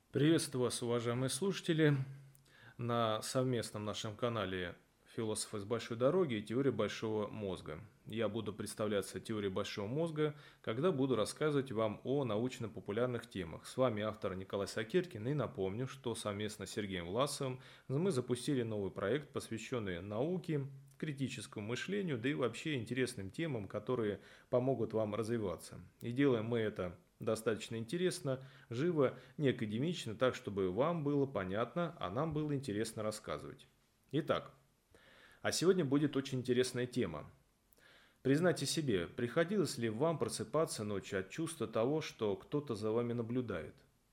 Приветствую вас, уважаемые слушатели, на совместном нашем канале «Философы с большой дороги» и «Теория большого мозга». Я буду представляться теорией большого мозга, когда буду рассказывать вам о научно-популярных темах. С вами автор Николай Сокиркин, и напомню, что совместно с Сергеем Власовым мы запустили новый проект, посвященный науке, критическому мышлению, да и вообще интересным темам, которые помогут вам развиваться. И делаем мы это достаточно интересно, живо, не академично, так, чтобы вам было понятно, а нам было интересно рассказывать. Итак, а сегодня будет очень интересная тема. Признайте себе, приходилось ли вам просыпаться ночью от чувства того, что кто-то за вами наблюдает?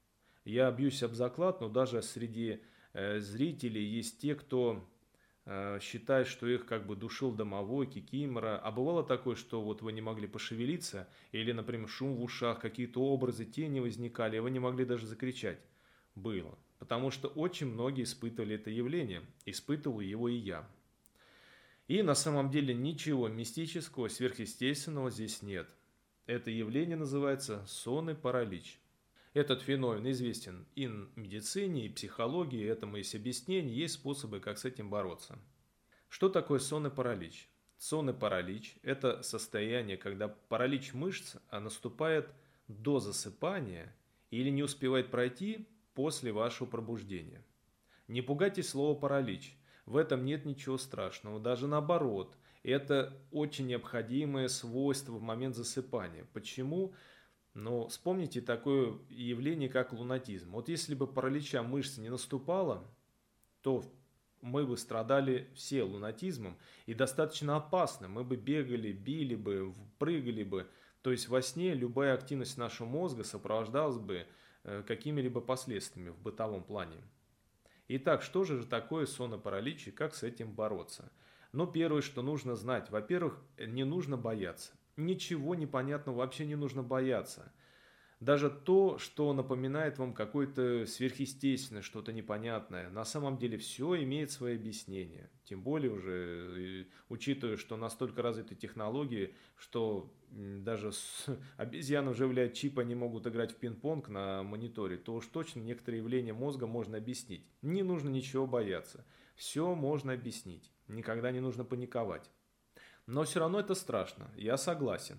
Я бьюсь об заклад, но даже среди зрителей есть те, кто считает, что их как бы душил домовой, кикимора. А бывало такое, что вот вы не могли пошевелиться, или, например, шум в ушах, какие-то образы, тени возникали, и вы не могли даже закричать? Было. Потому что очень многие испытывали это явление, испытывал его и я. И на самом деле ничего мистического, сверхъестественного здесь нет. Это явление называется сонный паралич. Этот феномен известен и в медицине, и в психологии, этому есть объяснение, есть способы, как с этим бороться. Что такое сонный паралич? Сонный паралич – это состояние, когда паралич мышц наступает до засыпания или не успевает пройти после вашего пробуждения. Не пугайтесь слова «паралич». В этом нет ничего страшного, даже наоборот. Это очень необходимое свойство в момент засыпания. Почему? Но вспомните такое явление, как лунатизм. Вот если бы паралича мышц не наступало, то мы бы страдали все лунатизмом и достаточно опасно. Мы бы бегали, били бы, прыгали бы. То есть во сне любая активность нашего мозга сопровождалась бы какими-либо последствиями в бытовом плане. Итак, что же такое сонопаралич и как с этим бороться? Ну, первое, что нужно знать. Во-первых, не нужно бояться. Ничего непонятного вообще не нужно бояться. Даже то, что напоминает вам какое-то сверхъестественное, что-то непонятное, на самом деле все имеет свои объяснения. Тем более уже, учитывая, что настолько развиты технологии, что даже с обезьяны вживляют чип, они могут играть в пинг-понг на мониторе, то уж точно некоторые явления мозга можно объяснить. Не нужно ничего бояться. Все можно объяснить. Никогда не нужно паниковать. Но все равно это страшно, я согласен.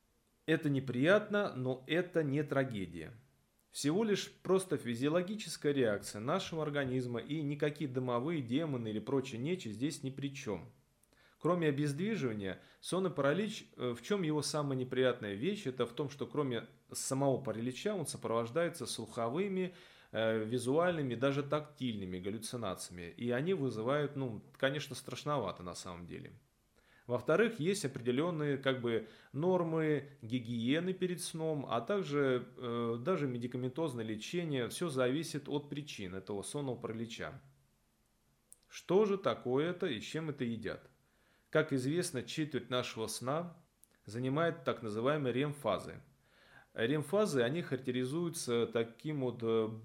Это неприятно, но это не трагедия. Всего лишь просто физиологическая реакция нашего организма, и никакие домовые демоны или прочая нечисть здесь ни при чем. Кроме обездвиживания, сонный паралич, в чем его самая неприятная вещь, это в том, что кроме самого паралича он сопровождается слуховыми, визуальными, даже тактильными галлюцинациями. И они вызывают, конечно, страшновато на самом деле. Во-вторых, есть определенные нормы гигиены перед сном, а также даже медикаментозное лечение. Все зависит от причин этого сонного паралича. Что же такое это и с чем это едят? Как известно, четверть нашего сна занимает так называемые REM-фазы. REM-фазы, они характеризуются таким вот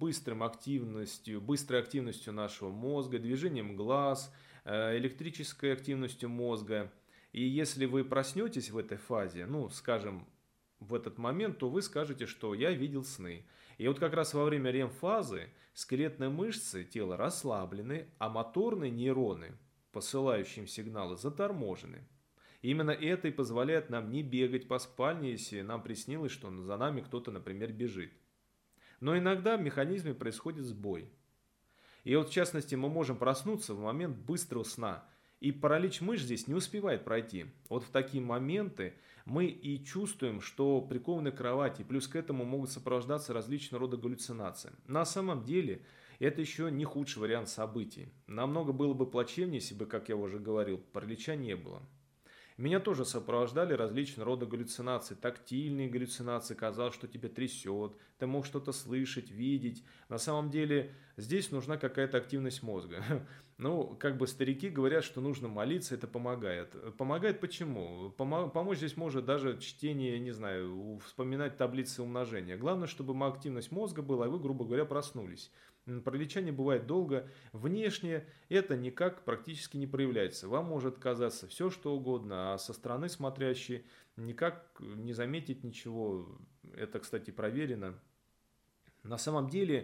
быстрой активностью нашего мозга, движением глаз, электрической активностью мозга. И если вы проснетесь в этой фазе, скажем, в этот момент, то вы скажете, что я видел сны. И вот как раз во время REM-фазы скелетные мышцы тела расслаблены, а моторные нейроны, посылающие им сигналы, заторможены. Именно это и позволяет нам не бегать по спальне, если нам приснилось, что за нами кто-то, например, бежит. Но иногда в механизме происходит сбой. И вот в частности мы можем проснуться в момент быстрого сна, и паралич мышц здесь не успевает пройти. Вот в такие моменты мы и чувствуем, что прикованы к кровати, плюс к этому могут сопровождаться различного рода галлюцинации. На самом деле это еще не худший вариант событий. Намного было бы плачевнее, если бы, как я уже говорил, паралича не было. Меня тоже сопровождали различного рода галлюцинации, тактильные галлюцинации, казалось, что тебя трясет, ты мог что-то слышать, видеть. На самом деле здесь нужна какая-то активность мозга. Старики говорят, что нужно молиться, это помогает. Помогает почему? Помочь здесь может даже чтение, не знаю, вспоминать таблицы умножения. Главное, чтобы активность мозга была, и вы, грубо говоря, проснулись. Паралича не бывает долго. Внешне это никак практически не проявляется. Вам может казаться все, что угодно, а со стороны смотрящий никак не заметить ничего. Это, кстати, проверено. На самом деле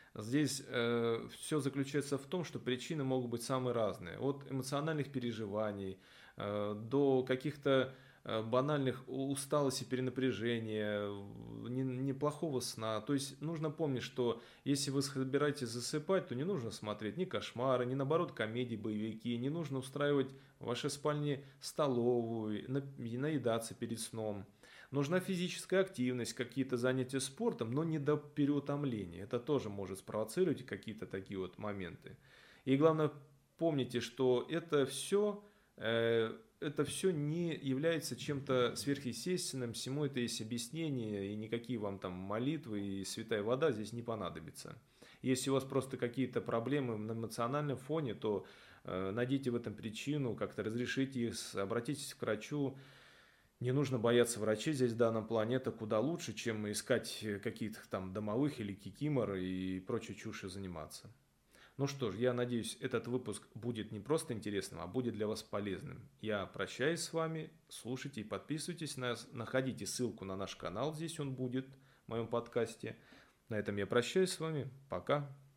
Здесь все заключается в том, что причины могут быть самые разные. От эмоциональных переживаний до каких-то банальных усталости, перенапряжения, неплохого сна. То есть нужно помнить, что если вы собираетесь засыпать, то не нужно смотреть ни кошмары, ни наоборот комедии, боевики, не нужно устраивать в вашей спальне столовую, наедаться перед сном. Нужна физическая активность, какие-то занятия спортом, но не до переутомления. Это тоже может спровоцировать какие-то такие вот моменты. И главное, помните, что это все не является чем-то сверхъестественным, всему это есть объяснение, и никакие вам там молитвы и святая вода здесь не понадобится. Если у вас просто какие-то проблемы на эмоциональном фоне, то найдите в этом причину, как-то разрешите их, обратитесь к врачу. Не нужно бояться врачей здесь в данном плане, это куда лучше, чем искать каких-то там домовых или кикимор и прочей чушью заниматься. Ну что ж, я надеюсь, этот выпуск будет не просто интересным, а будет для вас полезным. Я прощаюсь с вами, слушайте и подписывайтесь на нас, находите ссылку на наш канал, здесь он будет в моем подкасте. На этом я прощаюсь с вами, пока.